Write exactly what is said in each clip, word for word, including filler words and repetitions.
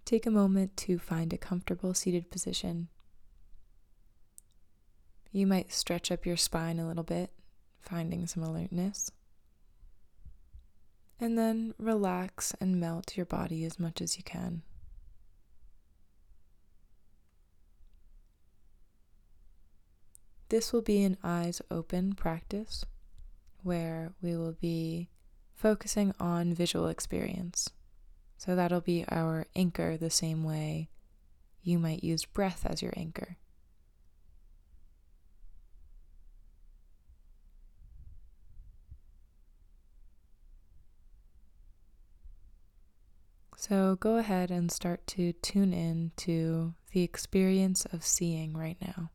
take a moment to find a comfortable seated position. You might stretch up your spine a little bit, finding some alertness. And then relax and melt your body as much as you can. This will be an eyes open practice where we will be focusing on visual experience. So that'll be our anchor, the same way you might use breath as your anchor. So go ahead and start to tune in to the experience of seeing right now.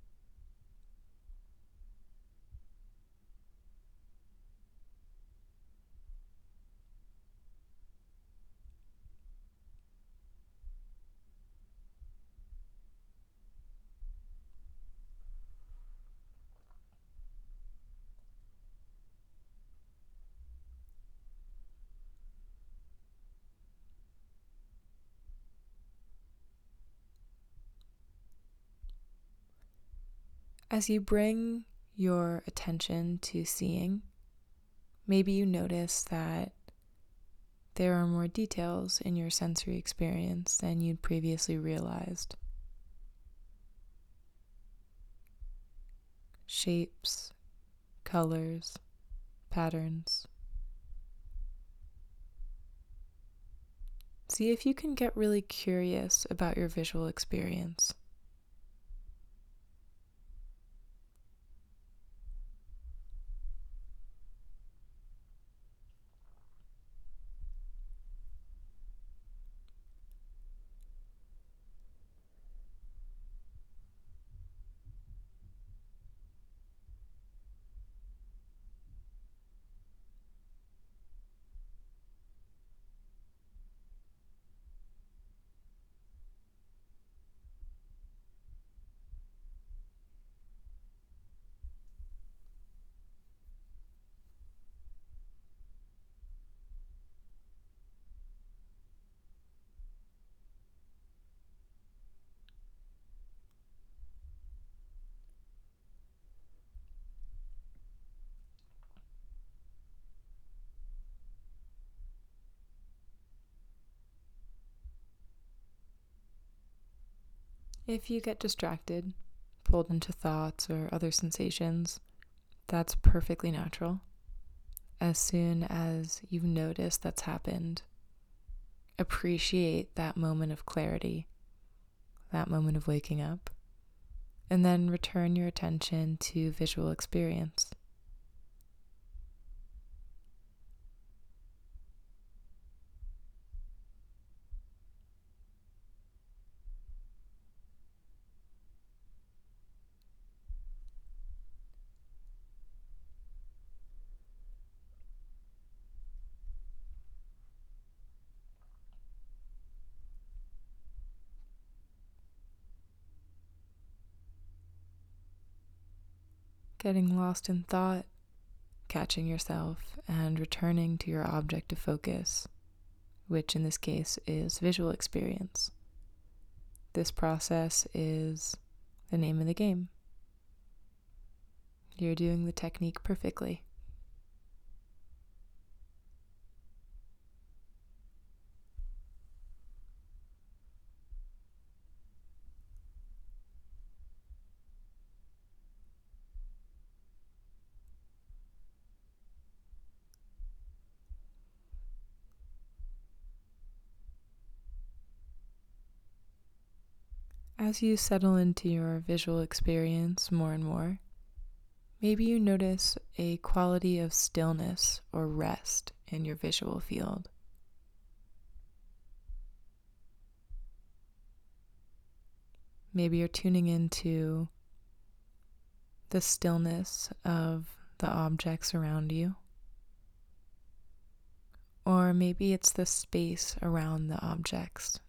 As you bring your attention to seeing, maybe you notice that there are more details in your sensory experience than you'd previously realized. Shapes, colors, patterns. See if you can get really curious about your visual experience. If you get distracted, pulled into thoughts or other sensations, that's perfectly natural. As soon as you've noticed that's happened, appreciate that moment of clarity, that moment of waking up, and then return your attention to visual experience. Getting lost in thought, catching yourself, and returning to your object of focus, which in this case is visual experience. This process is the name of the game. You're doing the technique perfectly. As you settle into your visual experience more and more, maybe you notice a quality of stillness or rest in your visual field. Maybe you're tuning into the stillness of the objects around you. Or maybe it's the space around the objects.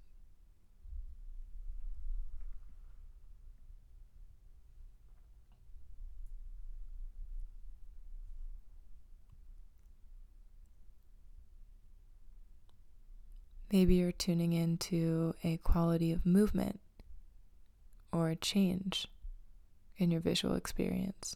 Maybe you're tuning into a quality of movement or a change in your visual experience.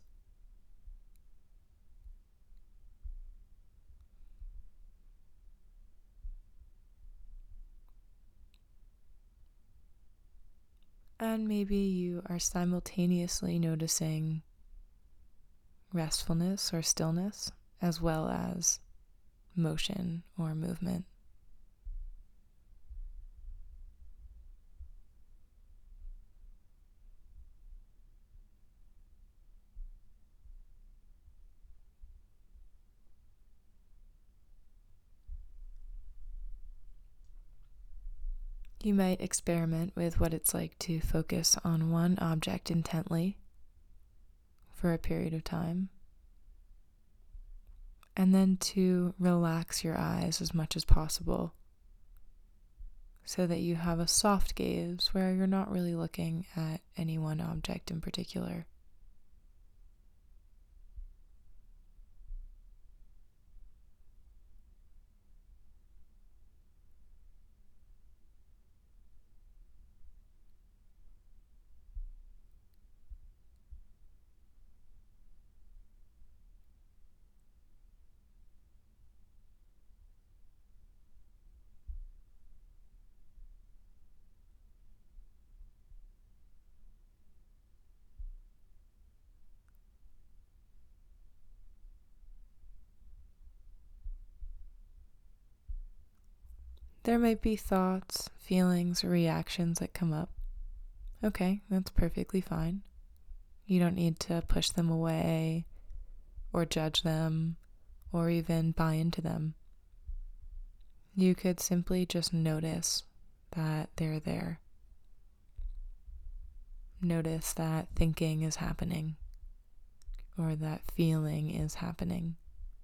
And maybe you are simultaneously noticing restfulness or stillness, as well as motion or movement. You might experiment with what it's like to focus on one object intently for a period of time, and then to relax your eyes as much as possible so that you have a soft gaze where you're not really looking at any one object in particular. There might be thoughts, feelings, or reactions that come up. Okay, that's perfectly fine. You don't need to push them away or judge them or even buy into them. You could simply just notice that they're there. Notice that thinking is happening or that feeling is happening.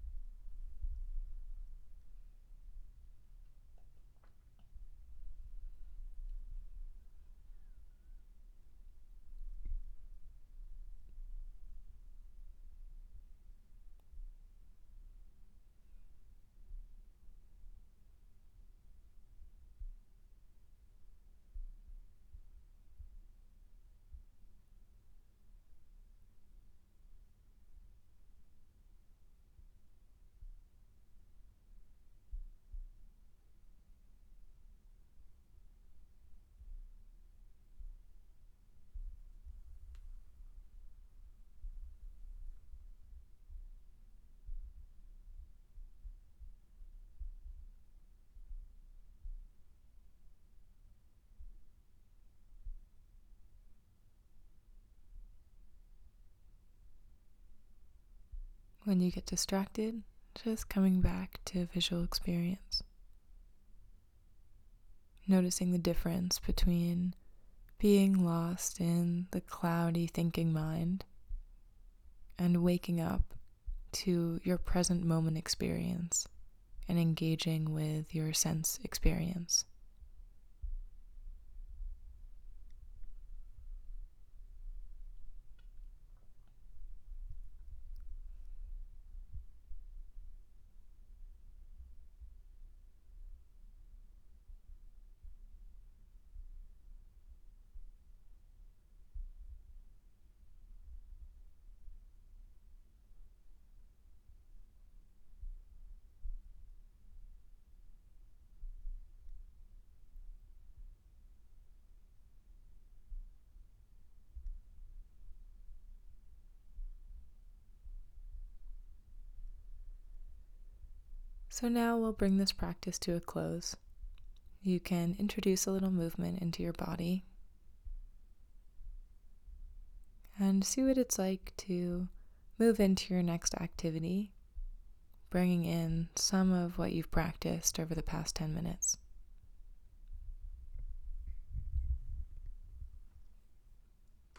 When you get distracted, just coming back to visual experience. Noticing the difference between being lost in the cloudy thinking mind and waking up to your present moment experience and engaging with your sense experience. So now we'll bring this practice to a close. You can introduce a little movement into your body and see what it's like to move into your next activity, bringing in some of what you've practiced over the past ten minutes.